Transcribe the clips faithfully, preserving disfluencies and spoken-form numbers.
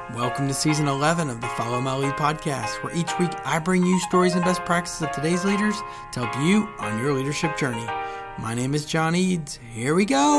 Welcome to season eleven of the Follow My Lead podcast, where each week I bring you stories and best practices of today's leaders to help you on your leadership journey. My name is John Eads. Here we go.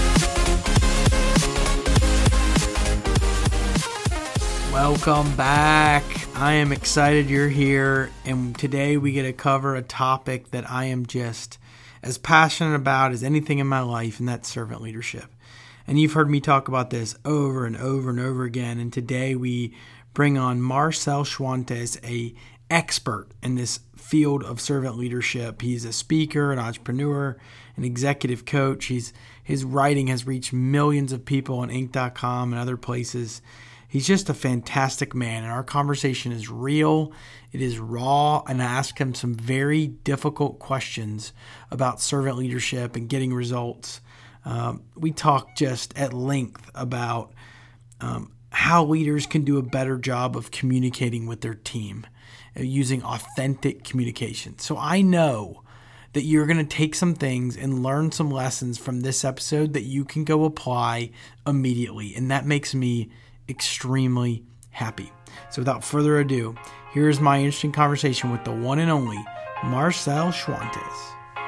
Welcome back. I am excited you're here, and today we get to cover a topic that I am just as passionate about as anything in my life, and that's servant leadership. And you've heard me talk about this over and over and over again. And today we bring on Marcel Schwantes, a expert in this field of servant leadership. He's a speaker, an entrepreneur, an executive coach. He's his writing has reached millions of people on Inc dot com and other places. He's just a fantastic man, and our conversation is real. It is raw, and I ask him some very difficult questions about servant leadership and getting results. Um, we talk just at length about um, how leaders can do a better job of communicating with their team uh, using authentic communication. So I know that you're going to take some things and learn some lessons from this episode that you can go apply immediately. And that makes me extremely happy. So without further ado, here's my interesting conversation with the one and only Marcel Schwantes.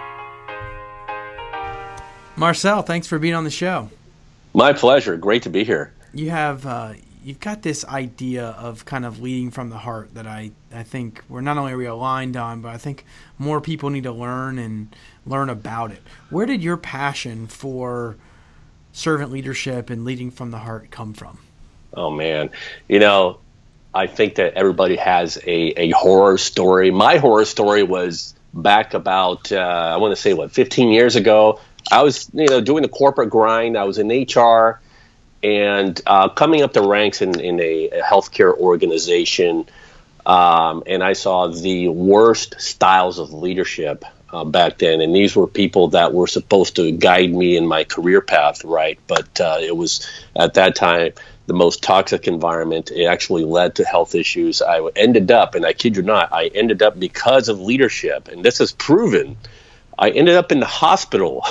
Marcel, thanks for being on the show. My pleasure. Great to be here. You have uh, you've got this idea of kind of leading from the heart that I, I think we're not only are we aligned on, but I think more people need to learn and learn about it. Where did your passion for servant leadership and leading from the heart come from? Oh, man. You know, I think that everybody has a, a horror story. My horror story was back about, uh, I want to say, what, fifteen years ago. I was, you know, doing the corporate grind. I was in H R and uh, coming up the ranks in, in a, a healthcare organization. Um, and I saw the worst styles of leadership uh, back then. And these were people that were supposed to guide me in my career path, right? But uh, it was, at that time, the most toxic environment. It actually led to health issues. I ended up, and I kid you not, I ended up because of leadership. And this is proven. I ended up in the hospital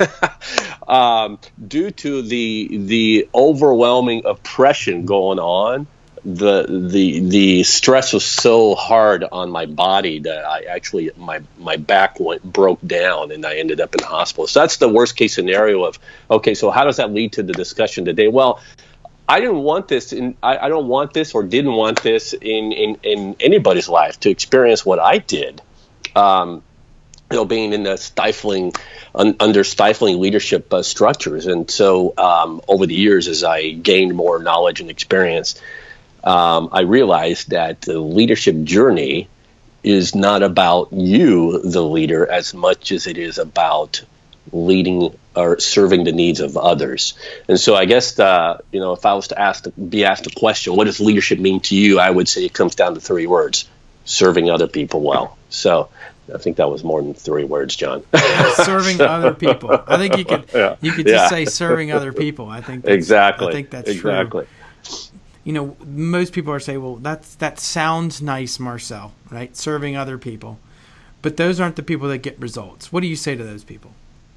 um, due to the the overwhelming oppression going on. The the the stress was so hard on my body that I actually my my back went broke down and I ended up in the hospital. So that's the worst case scenario of, okay, so how does that lead to the discussion today? Well, I didn't want this in I, I don't want this or didn't want this in, in, in anybody's life to experience what I did. Um, You know, being in the stifling, un, under stifling leadership uh, structures. And so um, over the years, as I gained more knowledge and experience, um, I realized that the leadership journey is not about you, the leader, as much as it is about leading or serving the needs of others. And so I guess, the, you know, if I was to ask, be asked a question, what does leadership mean to you? I would say it comes down to three words: serving other people well. So I think that was more than three words, John. Serving so, other people. I think you could yeah, you could just yeah. say serving other people. I think that's, exactly. I think that's exactly. true. You know, most people are saying, "Well, that's that sounds nice, Marcel, right? Serving other people," but those aren't the people that get results. What do you say to those people?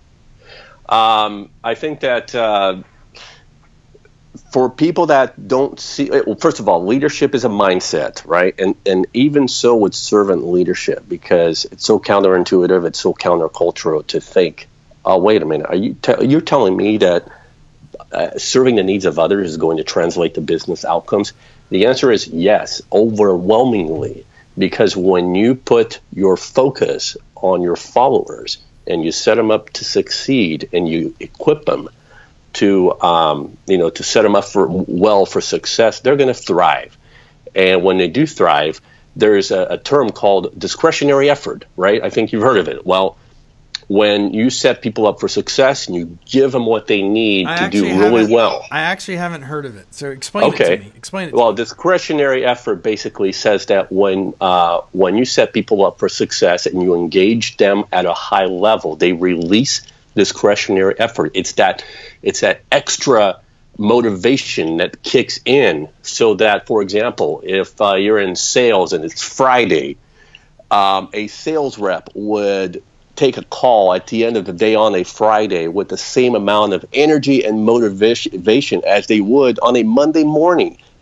Um, I think that. Uh, For people that don't see, well, first of all, leadership is a mindset, right? And and even so with servant leadership, because it's so counterintuitive, it's so countercultural to think, oh, wait a minute, are you te- you're telling me that uh, serving the needs of others is going to translate to business outcomes? The answer is yes, overwhelmingly, because when you put your focus on your followers and you set them up to succeed and you equip them to um, you know to set them up for well for success, they're going to thrive. And when they do thrive, there's a, a term called discretionary effort, right? I think you've heard of it. Well, when you set people up for success and you give them what they need I to do really well. I actually haven't heard of it. So explain okay. it to me. Explain it to well, me. Discretionary effort basically says that when uh, when you set people up for success and you engage them at a high level, they release discretionary effort. It's that it's that extra motivation that kicks in, so that, for example, if uh, you're in sales and it's Friday, um, a sales rep would take a call at the end of the day on a Friday with the same amount of energy and motivation as they would on a Monday morning,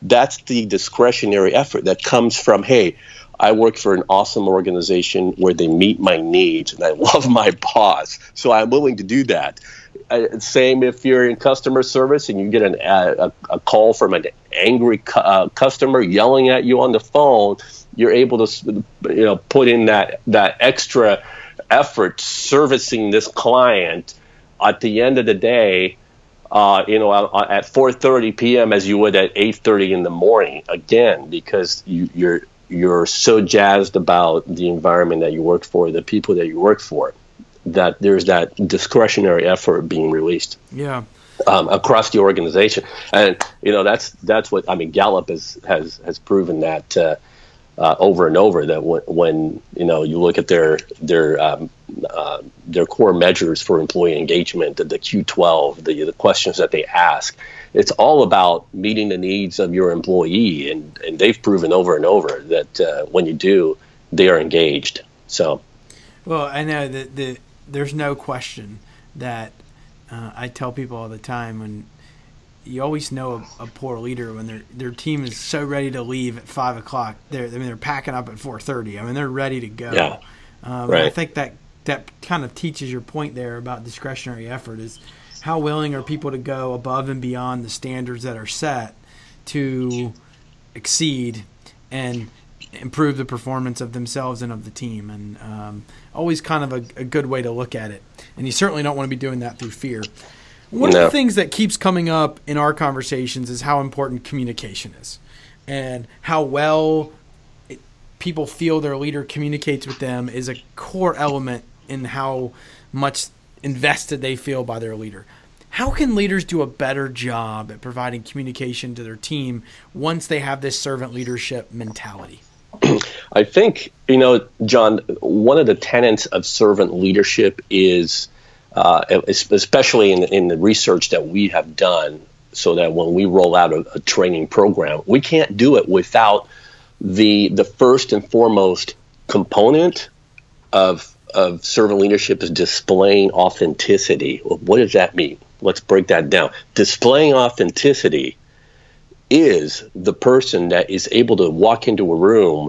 that's the discretionary effort that comes from, hey, I work for an awesome organization where they meet my needs, and I love my boss, so I'm willing to do that. Uh, same if you're in customer service and you get an, a, a call from an angry cu- uh, customer yelling at you on the phone, you're able to, you know, put in that, that extra effort servicing this client. At the end of the day, uh, you know, at four thirty p.m. as you would at eight thirty in the morning, again, because you, you're you're so jazzed about the environment that you work for, the people that you work for, that there's that discretionary effort being released. Yeah. Um, across the organization. And, you know, that's that's what, I mean, Gallup has has, has proven that uh, uh, over and over, that when, when, you know, you look at their their um, uh, their core measures for employee engagement, the, the Q twelve, the, the questions that they ask, it's all about meeting the needs of your employee. And, and they've proven over and over that uh, when you do, they are engaged. So, well, I know that the, there's no question that uh, I tell people all the time, when you always know a, a poor leader when their their team is so ready to leave at five o'clock. They're I mean they're packing up at four thirty. I mean they're ready to go. Yeah. Um, right. I think that that kind of teaches your point there about discretionary effort, is how willing are people to go above and beyond the standards that are set to exceed and improve the performance of themselves and of the team. And um, always kind of a, a good way to look at it. And you certainly don't want to be doing that through fear. One no. of the things that keeps coming up in our conversations is how important communication is, and how well it, people feel their leader communicates with them is a core element in how much invested they feel by their leader. How can leaders do a better job at providing communication to their team once they have this servant leadership mentality? I think, you know, John, one of the tenets of servant leadership is, uh, especially in, in the research that we have done, so that when we roll out a, a training program, we can't do it without the the first and foremost component of of servant leadership is displaying authenticity. Well, what does that mean? Let's break that down. Displaying authenticity is the person that is able to walk into a room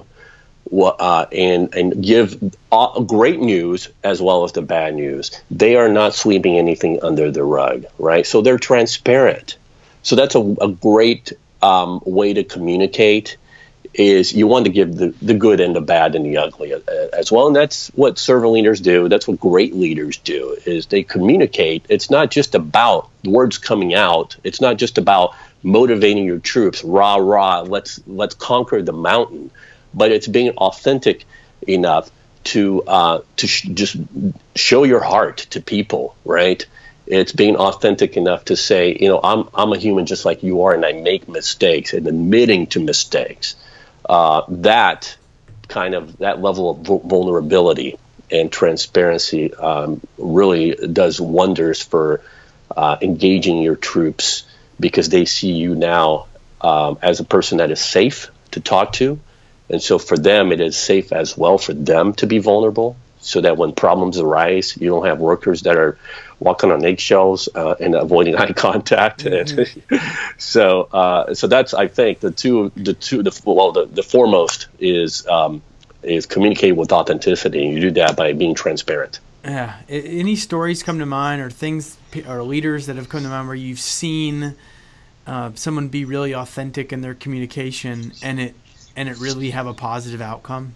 uh, and and give uh, great news as well as the bad news. They are not sweeping anything under the rug, right? So they're transparent. So that's a, a great um, way to communicate, is you want to give the, the good and the bad and the ugly as well. And that's what servant leaders do. That's what great leaders do, is they communicate. It's not just about words coming out. It's not just about motivating your troops, rah, rah, let's let's conquer the mountain. But it's being authentic enough to uh, to sh- just show your heart to people, right? It's being authentic enough to say, you know, I'm I'm a human just like you are, and I make mistakes, and admitting to mistakes. Uh, that kind of that level of vulnerability and transparency um, really does wonders for uh, engaging your troops, because they see you now um, as a person that is safe to talk to. And so for them, it is safe as well for them to be vulnerable, so that when problems arise, you don't have workers that are walking on eggshells uh, and avoiding eye contact. Mm-hmm. so, uh, so that's, I think, the two, the two, the well, the, the foremost is um, is communicate with authenticity, and you do that by being transparent. Yeah. Any stories come to mind, or things, or leaders that have come to mind where you've seen uh, someone be really authentic in their communication, and it and it really have a positive outcome?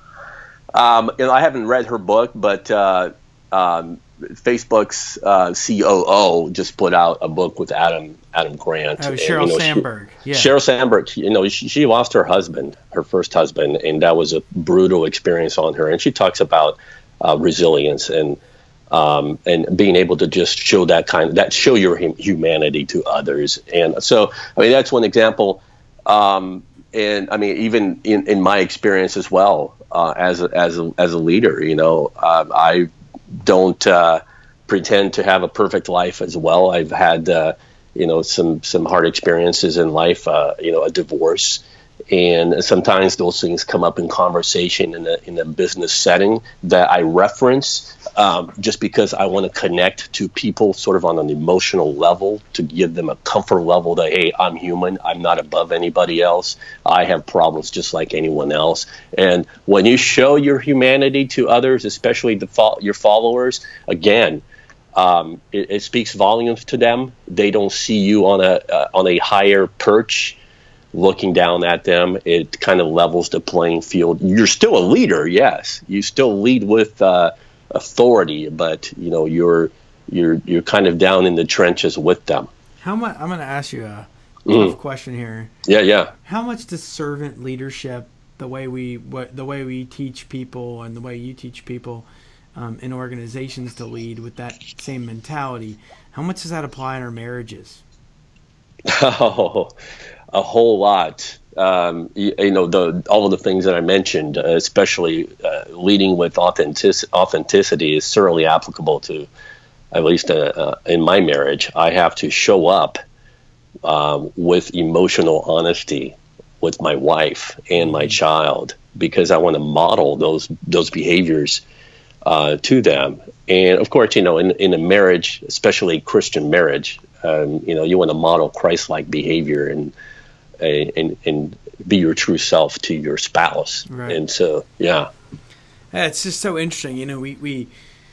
Um, you know, I haven't read her book, but uh, um, Facebook's uh, C O O just put out a book with Adam Adam Grant. Oh, Sheryl and, you know, Sandberg. She, yeah. Sheryl Sandberg. You know, she, she lost her husband, her first husband, and that was a brutal experience on her. And she talks about uh, resilience and um, and being able to just show that kind of that show your hum- humanity to others. And so, I mean, that's one example. Um, and I mean, even in, in my experience as well, uh, as a, as a, as a leader, you know, uh, I don't uh, pretend to have a perfect life as well. I've had, uh, you know, some some hard experiences in life, uh, you know, a divorce, And sometimes those things come up in conversation in a, in a business setting that I reference um, just because I want to connect to people sort of on an emotional level to give them a comfort level that, hey, I'm human. I'm not above anybody else. I have problems just like anyone else. And when you show your humanity to others, especially the fo- your followers, again, um, it, it speaks volumes to them. They don't see you on a uh, on a higher perch looking down at them. It kind of levels the playing field. You're still a leader, yes. You still lead with uh, authority, but you know you're you're you're kind of down in the trenches with them. How much? I'm going to ask you a Mm. tough question here. Yeah, yeah. How much does servant leadership, the way we what the way we teach people and the way you teach people um, in organizations to lead with that same mentality, how much does that apply in our marriages? Oh, a whole lot. Um, you, you know, the all of the things that I mentioned, uh, especially uh, leading with authentic, authenticity, is certainly applicable to, at least uh, uh, in my marriage. I have to show up um, with emotional honesty with my wife and my child because I want to model those those behaviors uh, to them. And of course, you know, in in a marriage, especially Christian marriage, um, you know, you want to model Christ-like behavior and. And, and be your true self to your spouse. Right. And so, yeah. Yeah, it's just so interesting. You know, we, we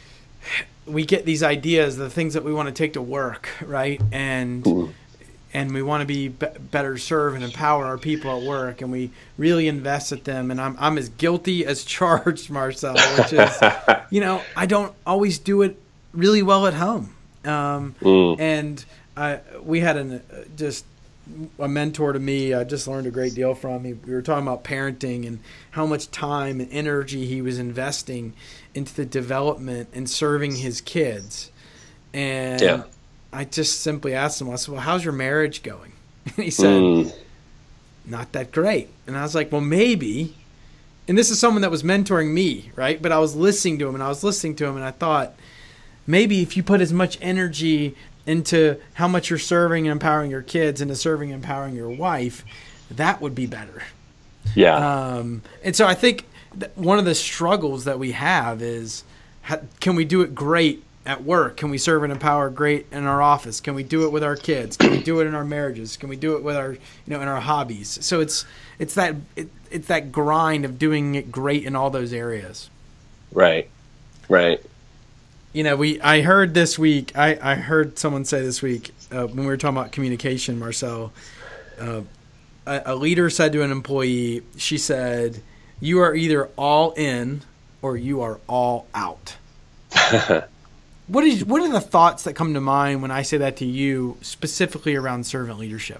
we get these ideas, the things that we want to take to work, right? And mm. and we want to be, be better serve and empower our people at work, and we really invest at them. And I'm I'm as guilty as charged, Marcel, which is, you know, I don't always do it really well at home. Um, mm. And I, we had an uh, just. a mentor to me. I just learned a great deal from him. We were talking about parenting and how much time and energy he was investing into the development and serving his kids. And yeah. I just simply asked him, I said, well, how's your marriage going? And he said, mm. not that great. And I was like, well, maybe. And this is someone that was mentoring me, right? But I was listening to him and I was listening to him and I thought, maybe if you put as much energy into how much you're serving and empowering your kids, into serving and empowering your wife, that would be better. Yeah. Um, and so I think that one of the struggles that we have is, how, can we do it great at work? Can we serve and empower great in our office? Can we do it with our kids? Can we do it in our marriages? Can we do it with our, you know, in our hobbies? So it's it's that it, it's that grind of doing it great in all those areas. Right. Right. You know, we. I heard this week. I, I heard someone say this week uh, when we were talking about communication, Marcel. Uh, a, a leader said to an employee, she said, "You are either all in or you are all out." What is? What are the thoughts that come to mind when I say that to you, specifically around servant leadership?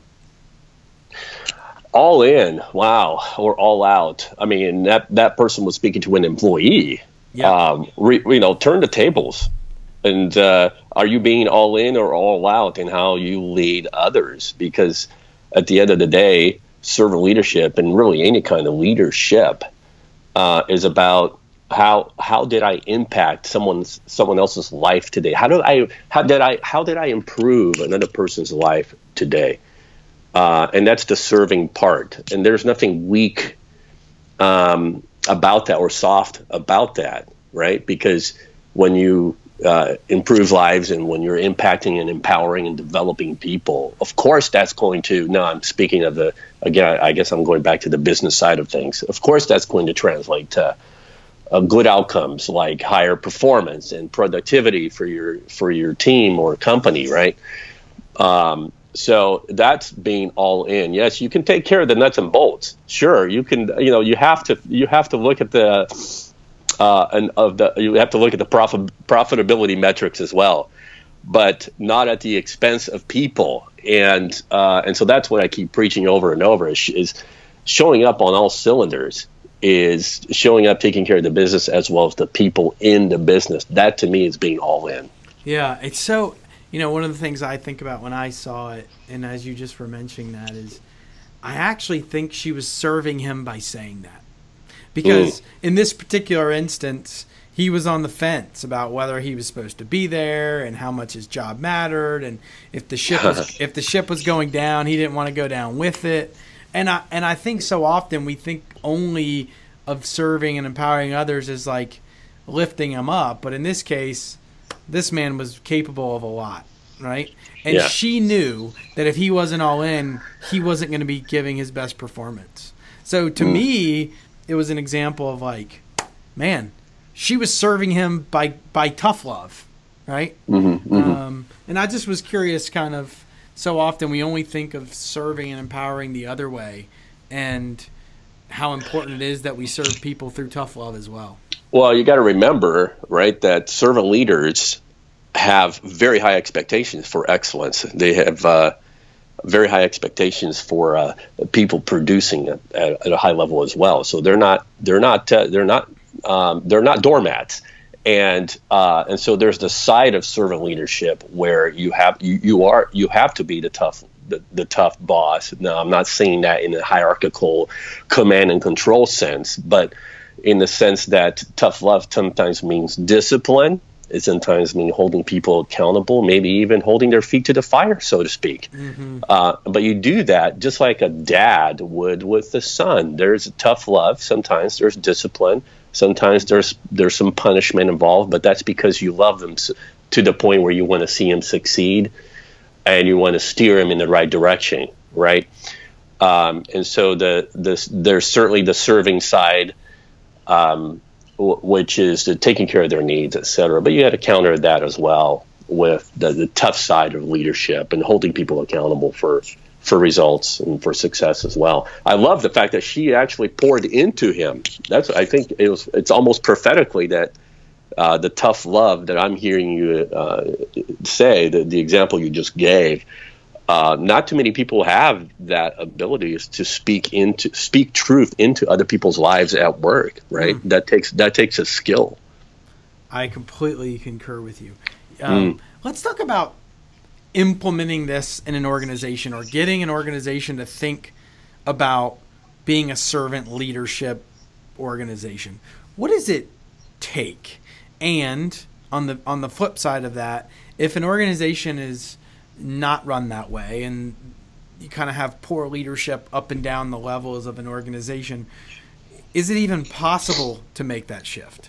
All in, wow, or all out. I mean, that that person was speaking to an employee. Yeah. Um, re, you know, turn the tables. And uh, are you being all in or all out in how you lead others? Because at the end of the day, servant leadership and really any kind of leadership uh, is about how how did I impact someone's someone else's life today? How did I how did I how did I improve another person's life today? Uh, and that's the serving part. And there's nothing weak Um, about that or soft about that, right? Because when you uh, improve lives and when you're impacting and empowering and developing people, of course that's going to, no, I'm speaking of the, again, I guess I'm going back to the business side of things. Of course that's going to translate to uh, good outcomes like higher performance and productivity for your, for your team or company, right? Um, So that's being all in. Yes, you can take care of the nuts and bolts. Sure, you can. You know, you have to. You have to look at the uh, and of the. You have to look at the profit profitability metrics as well, but not at the expense of people. And uh, and so that's what I keep preaching over and over is, is showing up on all cylinders. Is showing up, taking care of the business as well as the people in the business. That to me is being all in. Yeah, it's so. You know, one of the things I think about when I saw it, and as you just were mentioning that, is I actually think she was serving him by saying that. Because mm. in this particular instance, he was on the fence about whether he was supposed to be there and how much his job mattered. And if the ship was, if the ship was going down, he didn't want to go down with it. And I and I think so often we think only of serving and empowering others as like lifting them up, but in this case, this man was capable of a lot, right? And yeah. she knew that if he wasn't all in, he wasn't going to be giving his best performance. So to mm. me, it was an example of like, man, she was serving him by by tough love, right? Mm-hmm, mm-hmm. Um, and I just was curious, kind of. So often we only think of serving and empowering the other way, and how important it is that we serve people through tough love as well. Well, you got to remember, right, that servant leaders have very high expectations for excellence. They have uh, very high expectations for uh, people producing at, at a high level as well. So they're not they're not uh, they're not um, they're not doormats. And uh, and so there's the side of servant leadership where you have you, you are you have to be the tough the, the tough boss. Now, I'm not saying that in a hierarchical command and control sense, but in the sense that tough love sometimes means discipline. It sometimes means holding people accountable, maybe even holding their feet to the fire, so to speak. Mm-hmm. Uh, but you do that just like a dad would with the son. There's tough love. Sometimes there's discipline. Sometimes there's there's some punishment involved, but that's because you love them to the point where you want to see him succeed and you want to steer him in the right direction, right? Um, and so the, the there's certainly the serving side, um, w- which is the taking care of their needs, et cetera. But you got to counter that as well with the, the tough side of leadership and holding people accountable for for results and for success as well. I love the fact that she actually poured into him. That's, I think it was, it's almost prophetically that uh, the tough love that I'm hearing you uh, say, the, the example you just gave, uh, not too many people have that ability is to speak into, speak truth into other people's lives at work, right? Mm. That takes, that takes a skill. I completely concur with you. Um, mm. Let's talk about implementing this in an organization, or getting an organization to think about being a servant leadership organization. What does it take? And on the on the flip side of that, if an organization is not run that way and you kind of have poor leadership up and down the levels of an organization, is it even possible to make that shift?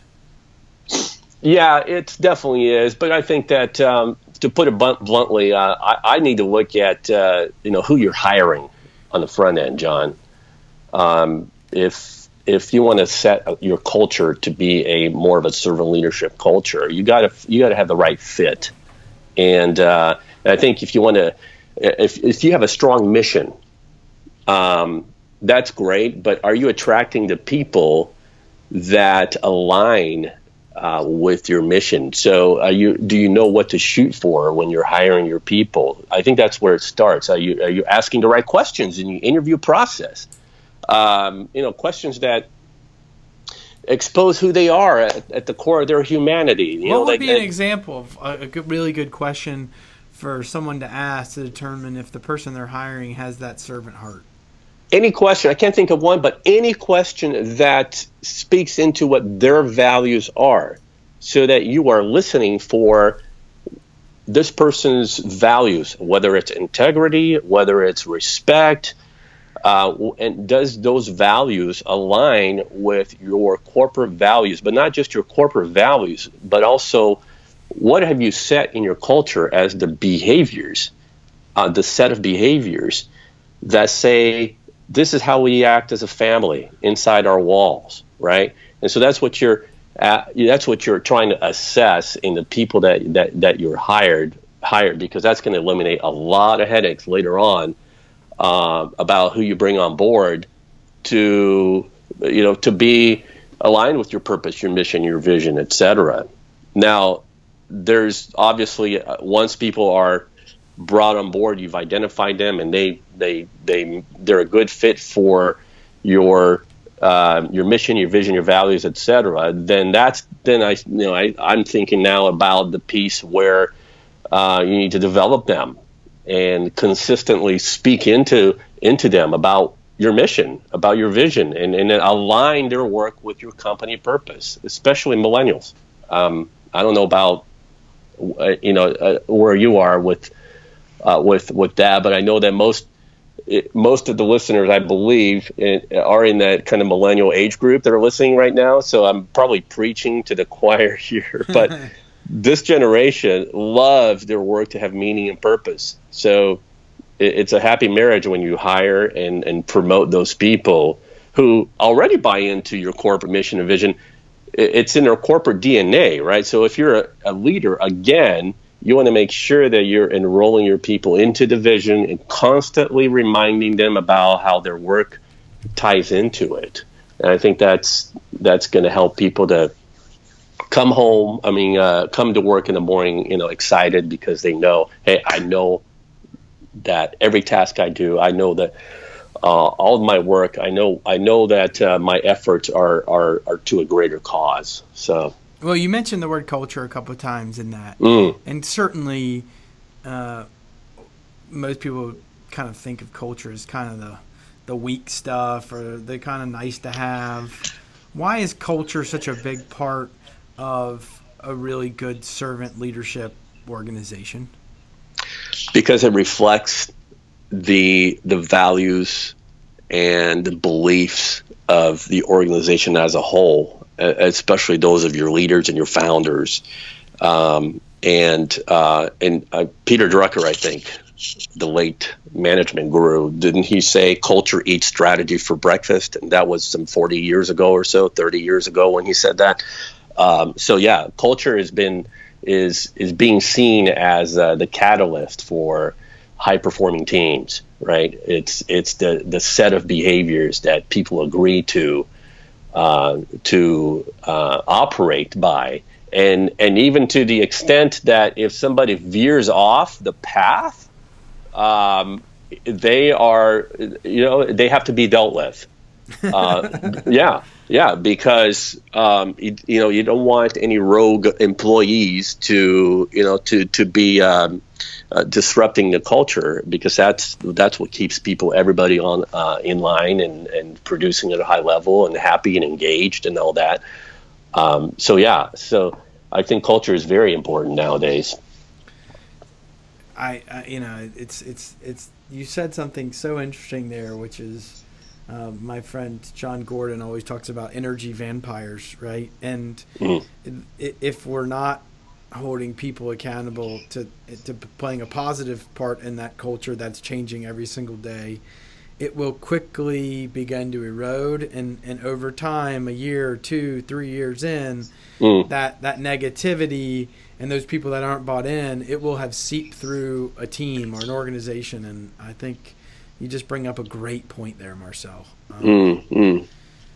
Yeah, it definitely is. But I think that um, to put it bluntly, uh, I, I need to look at uh, you know who you're hiring on the front end, John. Um, if if you want to set your culture to be a more of a servant leadership culture, you got to you got to have the right fit. And, uh, and I think if you want to, if if you have a strong mission, um, that's great. But are you attracting the people that align Uh, with your mission? So are you, do you know what to shoot for when you're hiring your people? I think that's where it starts. Are you, are you asking the right questions in your interview process? Um, you know, questions that expose who they are at, at the core of their humanity. You what know, would like, be an example of a, a good, really good question for someone to ask to determine if the person they're hiring has that servant heart? Any question, I can't think of one, but any question that speaks into what their values are, so that you are listening for this person's values, whether it's integrity, whether it's respect, uh, and does those values align with your corporate values, but not just your corporate values, but also what have you set in your culture as the behaviors, uh, the set of behaviors that say, this is how we act as a family inside our walls, right? And so that's what you're uh, that's what you're trying to assess in the people that that, that you're hired hired because that's going to eliminate a lot of headaches later on uh, about who you bring on board to you know to be aligned with your purpose, your mission, your vision, et cetera. Now, there's obviously uh, once people are brought on board, you've identified them, and they they they they're a good fit for your uh, your mission, your vision, your values, et cetera. Then that's then I you know I I'm thinking now about the piece where uh, you need to develop them and consistently speak into into them about your mission, about your vision, and and align their work with your company purpose, especially millennials. Um, I don't know about uh, you know uh, where you are with. Uh, with with that, but I know that most it, most of the listeners, I believe, it, are in that kind of millennial age group that are listening right now. So I'm probably preaching to the choir here, but this generation loves their work to have meaning and purpose. So it, it's a happy marriage when you hire and, and promote those people who already buy into your corporate mission and vision. It, it's in their corporate D N A, right? So if you're a, a leader, again, you want to make sure that you're enrolling your people into the vision and constantly reminding them about how their work ties into it. And I think that's that's going to help people to come home, I mean, uh, come to work in the morning, you know, excited because they know, hey, I know that every task I do, I know that uh, all of my work, I know I know that uh, my efforts are, are, are to a greater cause. So. Well, you mentioned the word culture a couple of times in that. Mm. And certainly uh, most people kind of think of culture as kind of the, the weak stuff or the kind of nice to have. Why is culture such a big part of a really good servant leadership organization? Because it reflects the the values and the beliefs of the organization as a whole, especially those of your leaders and your founders. Um, and uh, and uh, Peter Drucker, I think, the late management guru, didn't he say culture eats strategy for breakfast? And that was some forty years ago or so, thirty years ago when he said that. Um, so yeah, culture has been is is being seen as uh, the catalyst for high performing teams, right? It's it's the the set of behaviors that people agree to uh, to uh, operate by, and and even to the extent that if somebody veers off the path, um, they are you know they have to be dealt with. Uh, yeah. Yeah, because um, you, you know you don't want any rogue employees to you know to to be um, uh, disrupting the culture, because that's that's what keeps people everybody on uh, in line and, and producing at a high level and happy and engaged and all that. Um, so yeah, so I think culture is very important nowadays. I, I you know it's it's it's you said something so interesting there, which is. Uh, my friend John Gordon always talks about energy vampires, right? And mm. if we're not holding people accountable to to playing a positive part in that culture that's changing every single day, it will quickly begin to erode. And, and over time, a year, two, three years in, mm. that, that negativity and those people that aren't bought in, it will have seeped through a team or an organization. And I think you just bring up a great point there, Marcel. Um, mm, mm.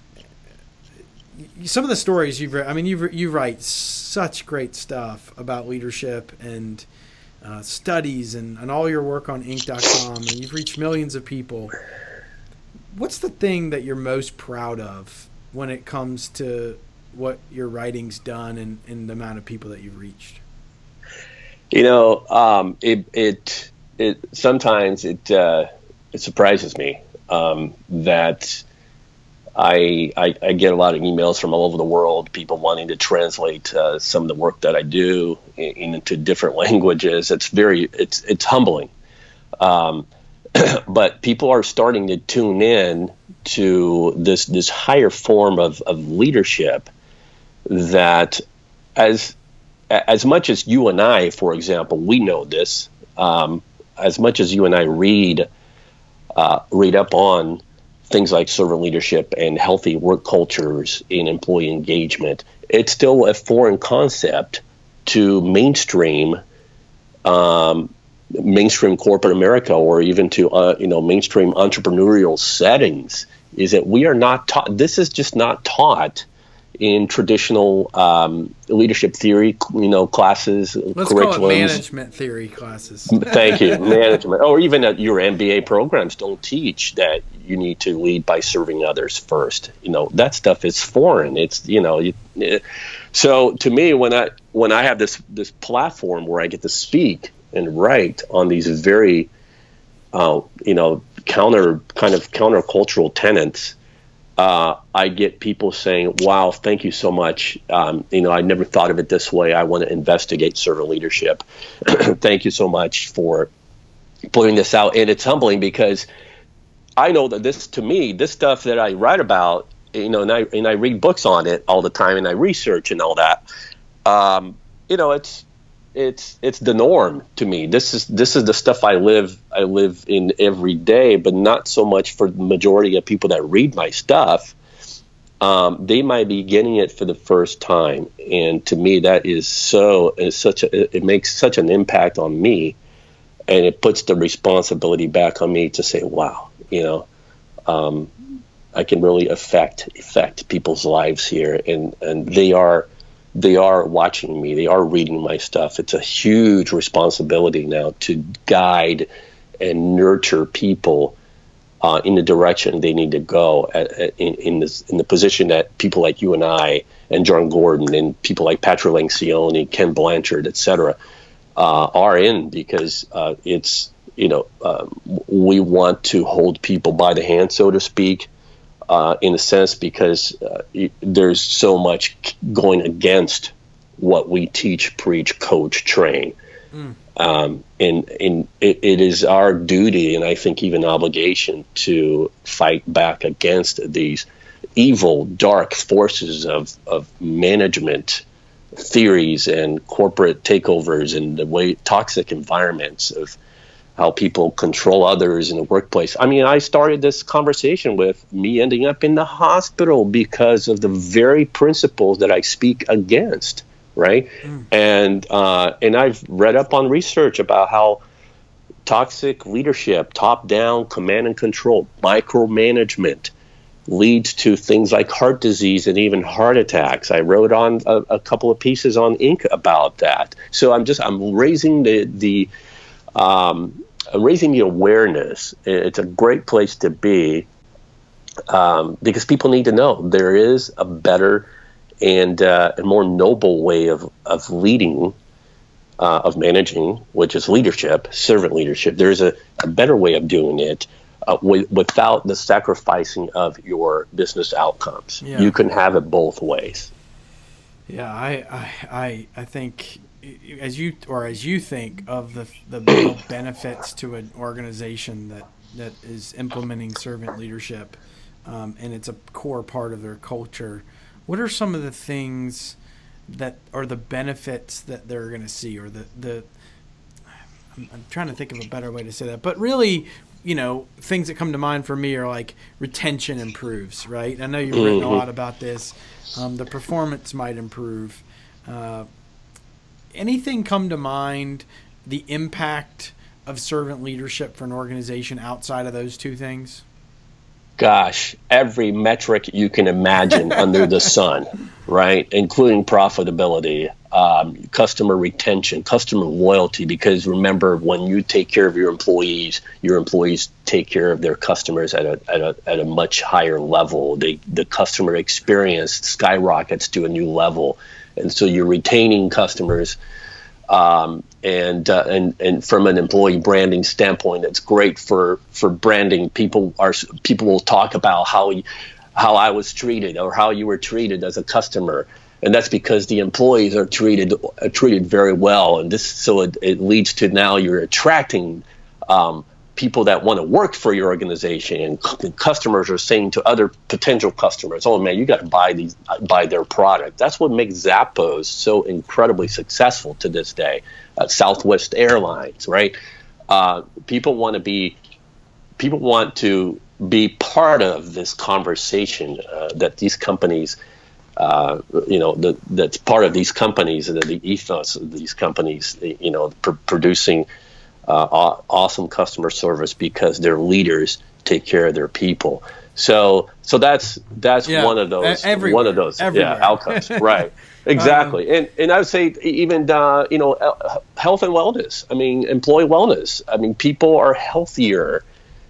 Some of the stories you've read, I mean, you you write such great stuff about leadership and uh, studies and, and all your work on Inc dot com, and you've reached millions of people. What's the thing that you're most proud of when it comes to what your writing's done and, and the amount of people that you've reached? You know, um, it it it sometimes it. Uh, It surprises me um, that I, I I get a lot of emails from all over the world, people wanting to translate uh, some of the work that I do in, into different languages. It's very it's it's humbling, um, but people are starting to tune in to this this higher form of, of leadership. That as as much as you and I, for example, we know this. Um, as much as you and I read. Uh, read up on things like servant leadership and healthy work cultures in employee engagement, it's still a foreign concept to mainstream um, mainstream corporate America, or even to uh, you know mainstream entrepreneurial settings. Is that we are not taught. This is just not taught in traditional um, leadership theory, you know, classes, Let's curriculums. Call it management theory classes. Thank you, management, or even at your M B A programs don't teach that you need to lead by serving others first. You know, that stuff is foreign. It's you know, you, it, so to me, when I when I have this this platform where I get to speak and write on these very, uh, you know, counter kind of countercultural tenets. Uh, I get people saying, wow, thank you so much. Um, you know, I never thought of it this way. I want to investigate servant leadership. Thank you so much for putting this out. And it's humbling because I know that this, to me, this stuff that I write about, you know, and I and I read books on it all the time, and I research and all that. Um, you know, it's it's it's the norm to me. This is this is the stuff I live I live in every day, but not so much for the majority of people that read my stuff. Um, they might be getting it for the first time, and to me, that is so is such a it makes such an impact on me, and it puts the responsibility back on me to say, "Wow, you know, um, I can really affect affect people's lives here," and and they are they are watching me, they are reading my stuff. It's a huge responsibility now to guide and nurture people Uh, in the direction they need to go at, at, in, in, this, in the position that people like you and I and John Gordon and people like Patrick Lencioni, Ken Blanchard, et cetera, uh, are in, because uh, it's, you know, uh, we want to hold people by the hand, so to speak, uh, in a sense, because uh, it, there's so much going against what we teach, preach, coach, train. Mm. Um, and and it, it is our duty, and I think even obligation, to fight back against these evil, dark forces of, of management theories and corporate takeovers and the way toxic environments of how people control others in the workplace. I mean, I started this conversation with me ending up in the hospital because of the very principles that I speak against. Right. Mm. And uh, and I've read up on research about how toxic leadership, top down command and control, micromanagement leads to things like heart disease and even heart attacks. I wrote on a, a couple of pieces on Inc about that. So I'm just I'm raising the the um, I'm raising the awareness. It's a great place to be, um, because people need to know there is a better and uh, a more noble way of, of leading, uh, of managing, which is leadership, servant leadership. There's a, a better way of doing it uh, w- without the sacrificing of your business outcomes. Yeah. You can have it both ways. Yeah, I, I, I, I think as you or as you think of the the real benefits to an organization that, that is implementing servant leadership, um, and it's a core part of their culture. What are some of the things that are the benefits that they're going to see, or the, the I'm, I'm trying to think of a better way to say that, but really, you know, things that come to mind for me are like retention improves, right? I know you've written a lot about this. Um, the performance might improve. Uh, anything come to mind, the impact of servant leadership for an organization outside of those two things? Gosh, every metric you can imagine under the sun, right? Including profitability, um, customer retention, customer loyalty, because remember, when you take care of your employees, your employees take care of their customers at a at a, at a much higher level. They, the customer experience skyrockets to a new level. And so you're retaining customers. Um, and, uh, and, and from an employee branding standpoint, it's great for, for branding. People are, people will talk about how, how I was treated or how you were treated as a customer. And that's because the employees are treated, uh, treated very well. And this, so it, it leads to now you're attracting, um, people that want to work for your organization, and c- customers are saying to other potential customers, "Oh man, you got to buy these, buy their product." That's what makes Zappos so incredibly successful to this day. Uh, Southwest Airlines, right? Uh, people want to be, people want to be part of this conversation uh, that these companies, uh, you know, the, that's part of these companies and the ethos of these companies, you know, pr- producing. Uh, awesome customer service because their leaders take care of their people. So, so that's that's yeah, one of those everywhere, one of those everywhere. yeah outcomes, right? Exactly. um, and and I would say even uh, you know health and wellness. I mean, employee wellness. I mean, people are healthier,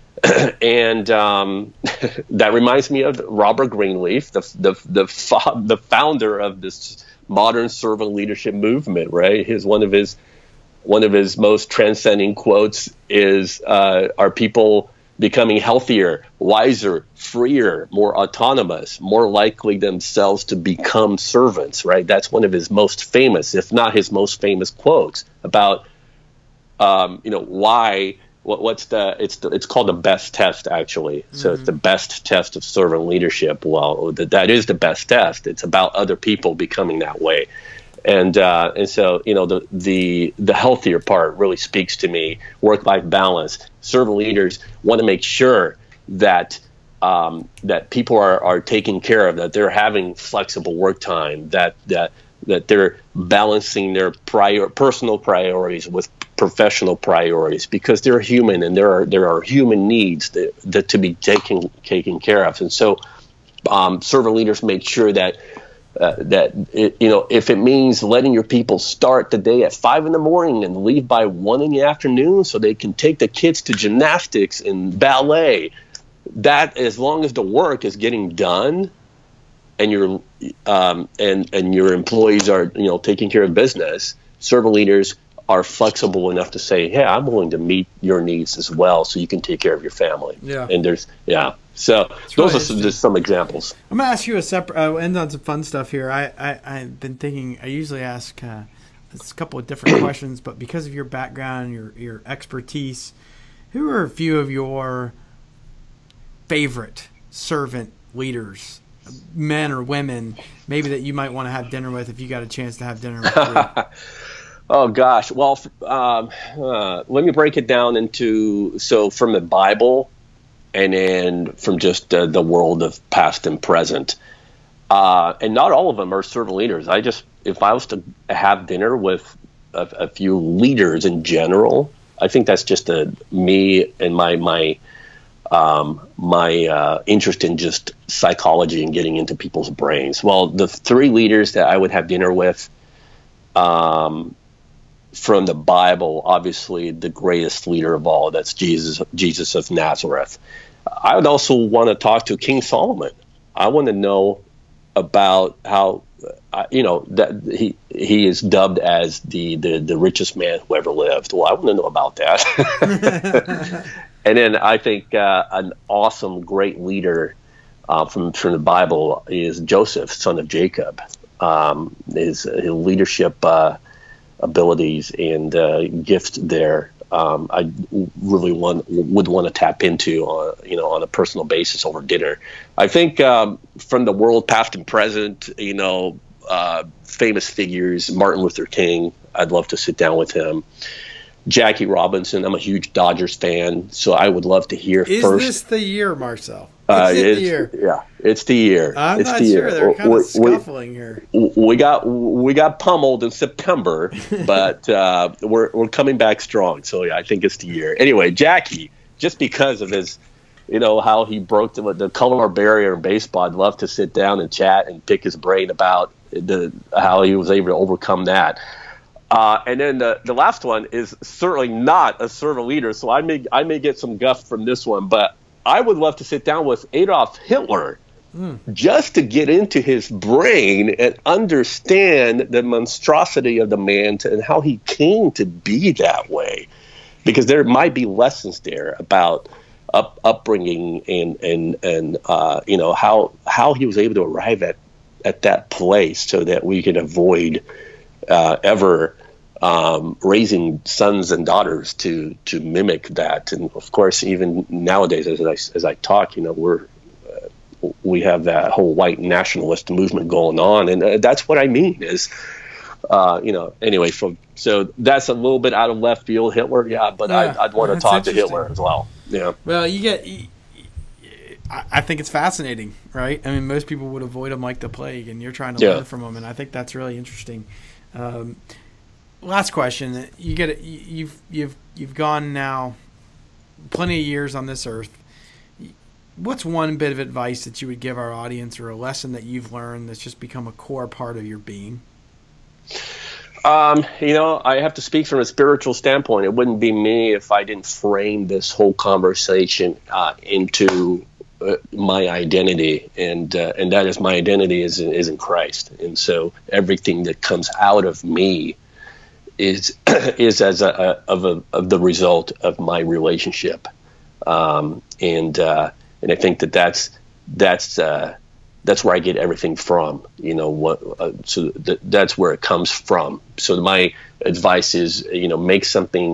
and um, that reminds me of Robert Greenleaf, the the the fo- the founder of this modern servant leadership movement. Right? His one of his One of his most transcending quotes is, uh, are people becoming healthier, wiser, freer, more autonomous, more likely themselves to become servants, right? That's one of his most famous, if not his most famous quotes about, um, you know, why what, what's the it's the, it's called the best test, actually. So mm-hmm. It's the best test of servant leadership. Well, that that is the best test. It's about other people becoming that way. And uh, and so, you know, the, the the healthier part really speaks to me. Work-life balance. Servant leaders want to make sure that um, that people are, are taken care of, that they're having flexible work time, that that that they're balancing their prior personal priorities with professional priorities, because they're human and there are there are human needs that, that to be taken taken care of. And so, um, servant leaders make sure that. Uh, that it, you know, if it means letting your people start the day at five in the morning and leave by one in the afternoon, so they can take the kids to gymnastics and ballet, that as long as the work is getting done, and your um, and and your employees are you know taking care of business, servant leaders are flexible enough to say, "Hey, I'm willing to meet your needs as well, so you can take care of your family." Yeah, and there's yeah. So it's those really are some, just some examples. I'm gonna ask you a separate. Uh, end on some fun stuff here. I, I I've been thinking. I usually ask uh, a couple of different questions, but because of your background, your your expertise, who are a few of your favorite servant leaders, men or women, maybe that you might want to have dinner with if you got a chance to have dinner with them? Oh gosh. Well, um, uh, let me break it down into so from the Bible. And then from just uh, the world of past and present. Uh, and not all of them are servant leaders. I just, if I was to have dinner with a, a few leaders in general, I think that's just a, me and my my um, my uh, interest in just psychology and getting into people's brains. Well, the three leaders that I would have dinner with um, from the Bible, obviously the greatest leader of all, that's Jesus, Jesus of Nazareth. I would also want to talk to King Solomon. I want to know about how, uh, you know, that he he is dubbed as the, the, the richest man who ever lived. Well, I want to know about that. And then I think uh, an awesome, great leader uh, from, from the Bible is Joseph, son of Jacob. Um, his, his leadership uh, abilities and uh, gift there, um, I really want would want to tap into, on, you know, on a personal basis over dinner. I think um, from the world, past and present, you know, uh, famous figures, Martin Luther King. I'd love to sit down with him. Jackie Robinson. I'm a huge Dodgers fan, so I would love to hear Is first. Is this the year, Marcel? Uh, Is it it's, the year? Yeah, it's the year. I'm it's not the sure. year. They're kind we, of scuffling we, here. We got we got pummeled in September, but uh, we're we're coming back strong. So yeah, I think it's the year. Anyway, Jackie, just because of his, you know, how he broke the, the color barrier in baseball, I'd love to sit down and chat and pick his brain about the how he was able to overcome that. Uh, and then the, the last one is certainly not a servant leader, so I may I may get some guff from this one, but I would love to sit down with Adolf Hitler mm. just to get into his brain and understand the monstrosity of the man to, and how he came to be that way, because there might be lessons there about up, upbringing and and and uh, you know how how he was able to arrive at at that place so that we can avoid uh, ever. Um, raising sons and daughters to to mimic that, and of course, even nowadays, as I as I talk, you know, we're uh, we have that whole white nationalist movement going on, and uh, that's what I mean is, uh, you know, anyway. So so that's a little bit out of left field, Hitler, yeah, but yeah, I'd, I'd want to talk to Hitler as well. Yeah. Well, you get. You, I think it's fascinating, right? I mean, most people would avoid him like the plague, and you're trying to yeah. learn from him, and I think that's really interesting. Um, Last question. You get it. You've you've you've gone now plenty of years on this earth. What's one bit of advice that you would give our audience, or a lesson that you've learned that's just become a core part of your being? Um, you know, I have to speak from a spiritual standpoint. It wouldn't be me if I didn't frame this whole conversation uh, into uh, my identity, and uh, and that is my identity is is in Christ, and so everything that comes out of me is is as a, a of a of the result of my relationship, um, and uh, and I think that that's that's uh, that's where I get everything from. You know what? Uh, so th- that's where it comes from. So my advice is, you know, make something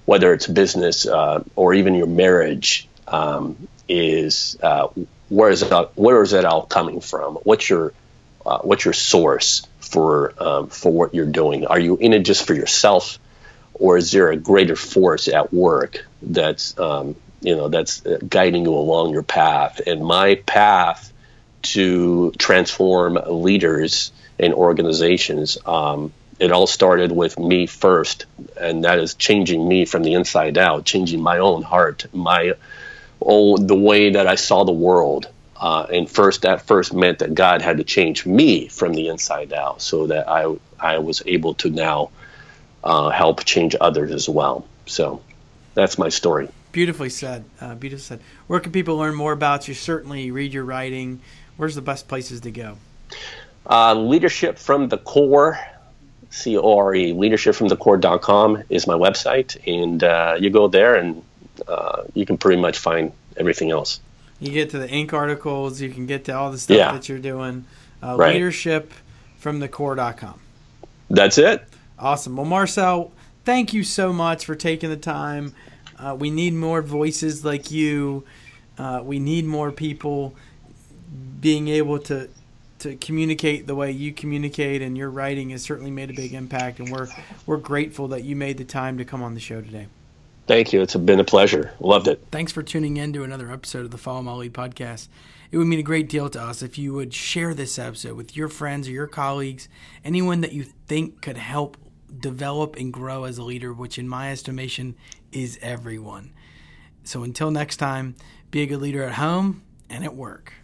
whether it's business uh, or even your marriage, um, is uh, where is it all, where is it all coming from? What's your uh, what's your source for um, for what you're doing? Are you in it just for yourself, or is there a greater force at work that's um, you know that's guiding you along your path? And my path to transform leaders and organizations, um, it all started with me first, and that is changing me from the inside out, changing my own heart, my oh, the way that I saw the world. Uh, and first, that first meant that God had to change me from the inside out, so that I I was able to now uh, help change others as well. So that's my story. Beautifully said. Uh, beautifully said. Where can people learn more about you? Certainly read your writing. Where's the best places to go? Uh, Leadership from the Core, C O R E, leadership from the core dot com is my website. And uh, you go there and uh, you can pretty much find everything else. You get to the Inc articles. You can get to all the stuff yeah. that you're doing. Uh, right. leadership from the core dot com. That's it. Awesome. Well, Marcel, thank you so much for taking the time. Uh, we need more voices like you. Uh, we need more people being able to to communicate the way you communicate, and your writing has certainly made a big impact, and we're we're grateful that you made the time to come on the show today. Thank you. It's been a pleasure. Loved it. Thanks for tuning in to another episode of the Follow My Lead podcast. It would mean a great deal to us if you would share this episode with your friends or your colleagues, anyone that you think could help develop and grow as a leader, which in my estimation is everyone. So until next time, be a good leader at home and at work.